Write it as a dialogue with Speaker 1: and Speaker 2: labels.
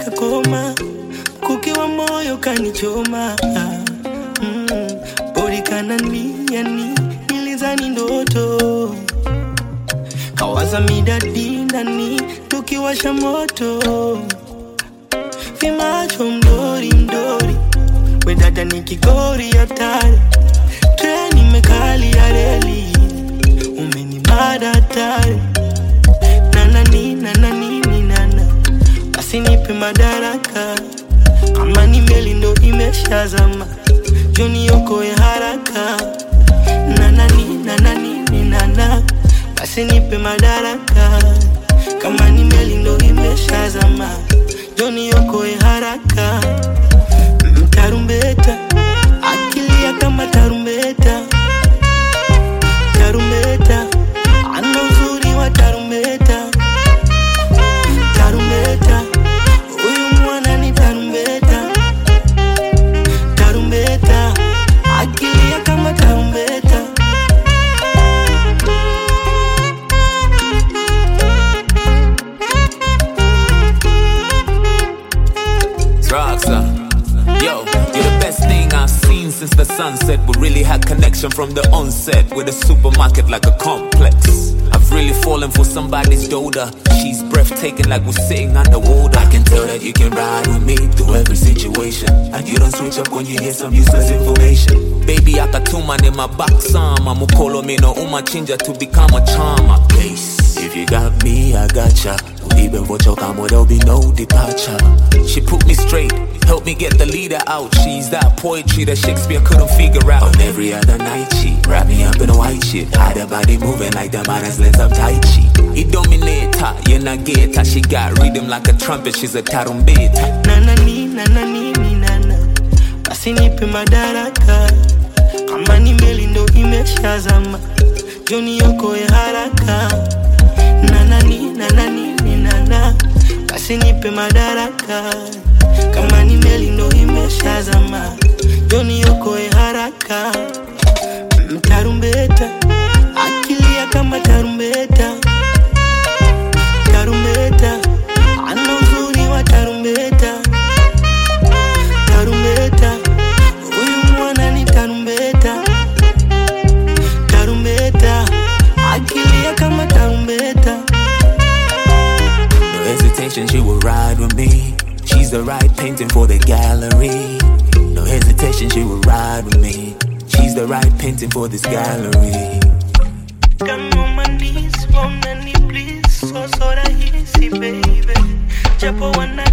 Speaker 1: sijakoma, mkuki wa moyo kanichoma. Bori kananiani, nilizani ndoto, kawaza midadi ndani, tukiwasha moto. Vimacho mdori mdori, we dada ni kigori hatari. Treni mekali ya reli, umenibada hatari. Nanani nana, basi nipe madaraka. Kama ni meli ndo imeshazama, joni yokoe haraka. Nanani nana, basi nipe madaraka. Kama ni meli ndo imeshazama, joni yokoe haraka. Tarumbeta, akilia kama tarumbeta. Tarumbeta, ana uzuri wa tarumbeta. Tarumbeta, huyu mwana ni tarumbeta. Tarumbeta, akilia kama tarumbeta.
Speaker 2: Rockstar, yo, you're the best thing I've seen since the sunset. We really had connection from the onset, with a supermarket like a complex. I've really fallen for somebody's daughter. She's breathtaking like we're sitting underwater. I can tell that you can ride with me through every situation, and you don't switch up when you hear some useless information. Baby, akatuma in my back sama mukolo mino umachinja to become a charmer. Case, if you got me, I gotcha. Even for Chokamo, there'll be no departure. She put me straight, helped me get the leader out. She's that poetry that Shakespeare couldn't figure out. On every other night, she wrap me up in a white shit. Had her body moving like the man has learned some Tai Chi. He dominate her, you not get her. She got rhythm like a trumpet, she's a tarumbeta.
Speaker 1: Nanani nana, basi nipe madaraka. Kama ni meli ndo imeshazama, joni yokoe haraka. Nanani nana, basi nipe madaraka. Kama ni meli ndo imeshazama, joni yokoe haraka. Tarumbeta, akilia kama tarumbeta. Tarumbeta, ana uzuri wa tarumbeta. Tarumbeta, huyu mwana ni tarumbeta. Tarumbeta, akilia kama tarumbeta.
Speaker 2: No hesitation, she will ride with me. She's the right painting for the gallery. No hesitation, she will ride with me. She's the right painting for this gallery.
Speaker 1: Come on my knees, please. So rahisi baby, japo wana